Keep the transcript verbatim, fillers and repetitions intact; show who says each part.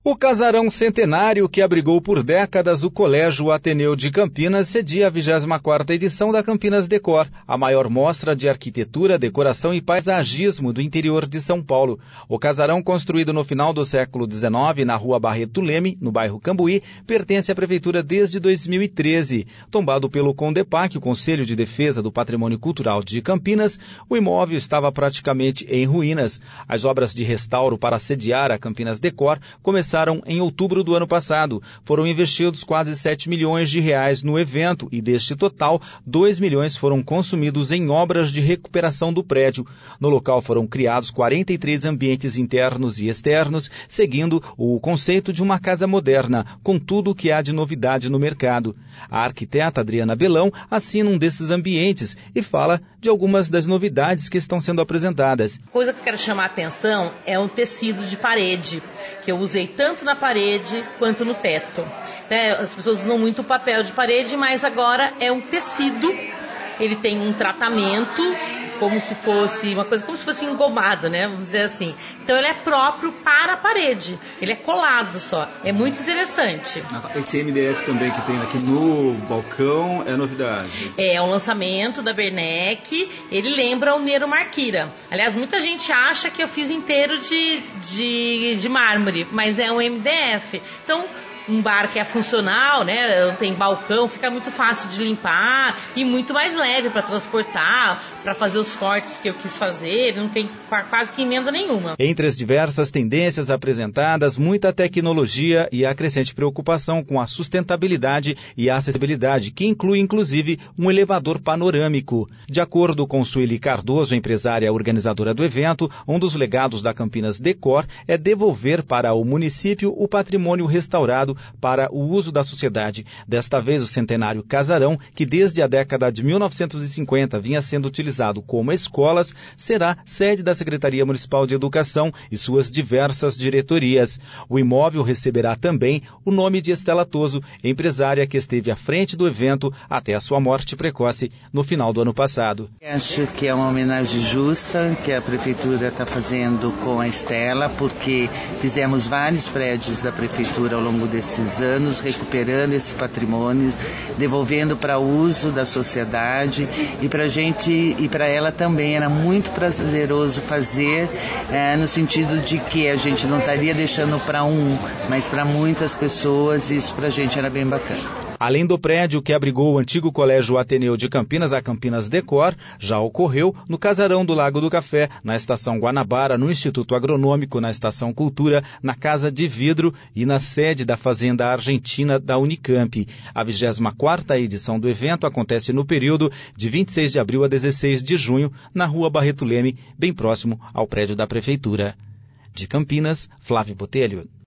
Speaker 1: O casarão centenário que abrigou por décadas o Colégio Ateneu de Campinas cedia a vigésima quarta edição da Campinas Decor, a maior mostra de arquitetura, decoração e paisagismo do interior de São Paulo. O casarão, construído no final do século dezenove na rua Barreto Leme, no bairro Cambuí, pertence à Prefeitura desde dois mil e treze. Tombado pelo CONDEPAC, o Conselho de Defesa do Patrimônio Cultural de Campinas, o imóvel estava praticamente em ruínas. As obras de restauro para sediar a Campinas Decor começaram em outubro do ano passado. Foram investidos quase sete milhões de reais no evento e, deste total, dois milhões foram consumidos em obras de recuperação do prédio. No local foram criados quarenta e três ambientes internos e externos, seguindo o conceito de uma casa moderna, com tudo o que há de novidade no mercado. A arquiteta Adriana Belão assina um desses ambientes e fala de algumas das novidades que estão sendo apresentadas.
Speaker 2: Coisa que eu quero chamar a atenção é um tecido de parede, que eu usei tanto na parede quanto no teto. É, as pessoas usam muito papel de parede, mas agora é um tecido. Ele tem um tratamento como se fosse uma coisa, como se fosse engomado, né? Vamos dizer assim. Então ele é próprio para a parede. Ele é colado só. É muito interessante.
Speaker 3: Esse M D F também que tem aqui no balcão é novidade.
Speaker 2: É o lançamento da Bernec. Ele lembra o Nero Marquira. Aliás, muita gente acha que eu fiz inteiro de, de, de mármore, mas é um M D F. Então, um bar que é funcional, né? Tem balcão, fica muito fácil de limpar e muito mais leve para transportar, para fazer os cortes que eu quis fazer, não tem quase que emenda nenhuma.
Speaker 1: Entre as diversas tendências apresentadas, muita tecnologia e a crescente preocupação com a sustentabilidade e a acessibilidade, que inclui inclusive um elevador panorâmico. De acordo com Sueli Cardoso, empresária organizadora do evento, um dos legados da Campinas Decor é devolver para o município o patrimônio restaurado para o uso da sociedade. Desta vez, o centenário casarão, que desde a década de mil novecentos e cinquenta vinha sendo utilizado como escolas, será sede da Secretaria Municipal de Educação e suas diversas diretorias. O imóvel receberá também o nome de Estela Toso, empresária que esteve à frente do evento até a sua morte precoce no final do ano passado.
Speaker 4: Acho que é uma homenagem justa que a Prefeitura está fazendo com a Estela, porque fizemos vários prédios da Prefeitura ao longo desse esses anos, recuperando esses patrimônios, devolvendo para uso da sociedade, e para a gente e para ela também era muito prazeroso fazer, é, no sentido de que a gente não estaria deixando para um, mas para muitas pessoas, e isso para a gente era bem bacana.
Speaker 1: Além do prédio que abrigou o antigo Colégio Ateneu de Campinas, a Campinas Decor, já ocorreu no Casarão do Lago do Café, na Estação Guanabara, no Instituto Agronômico, na Estação Cultura, na Casa de Vidro e na sede da Fazenda Argentina da Unicamp. A vigésima quarta edição do evento acontece no período de vinte e seis de abril a dezesseis de junho, na Rua Barreto Leme, bem próximo ao prédio da Prefeitura. De Campinas, Flávio Botelho.